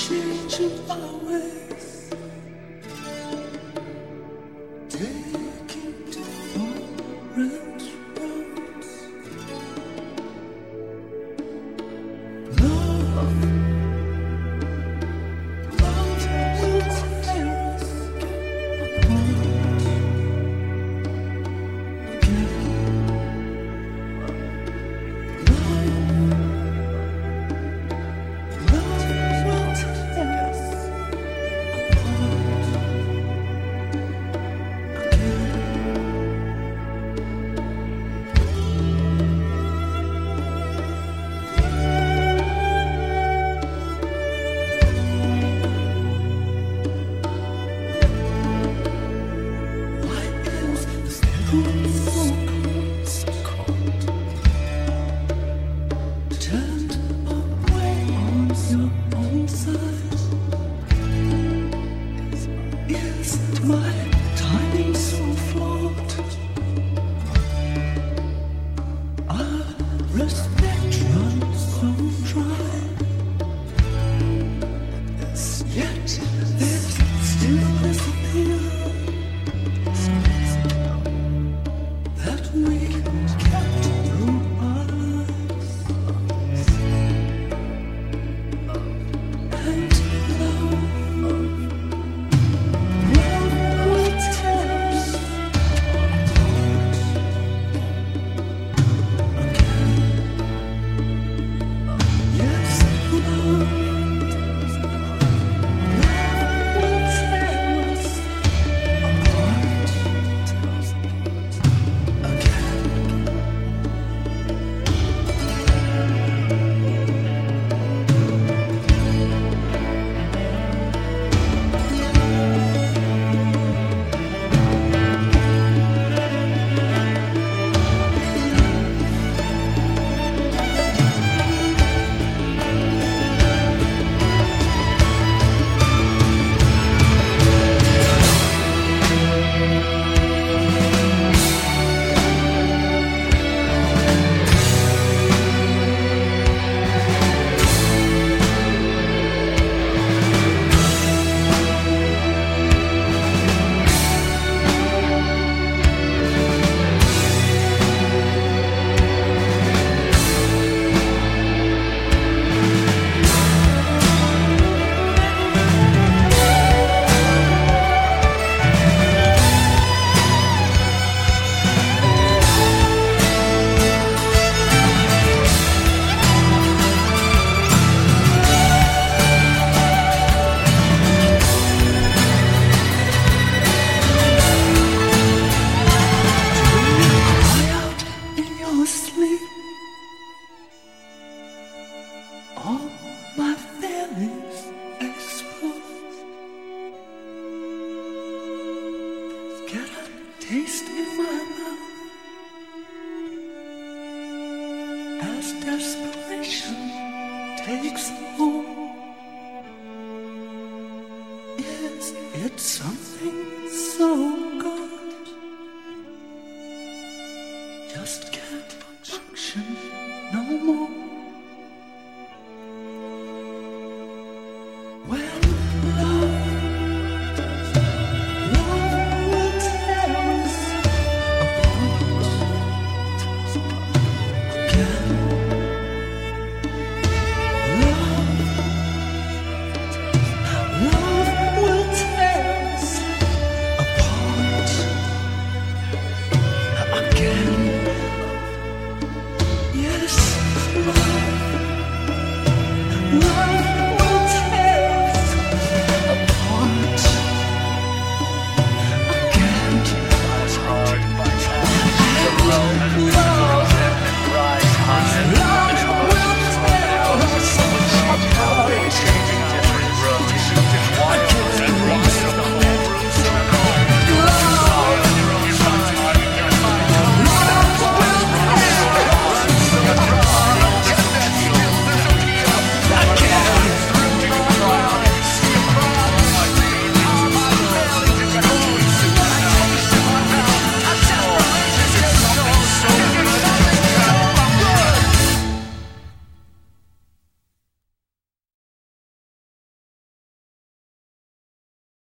changing my ways, taking different roads. Love will tear us apart again. Turned away on your own side. Isn't my timing so flawed? Our respect runs so dry. Yet there's still this appeal that we kept through our lives. And love will tear us apart again. Yes, love will tear us apart again. All my feelings exposed. Get a taste in my mouth as desperation takes hold. Is it something so good? Just can't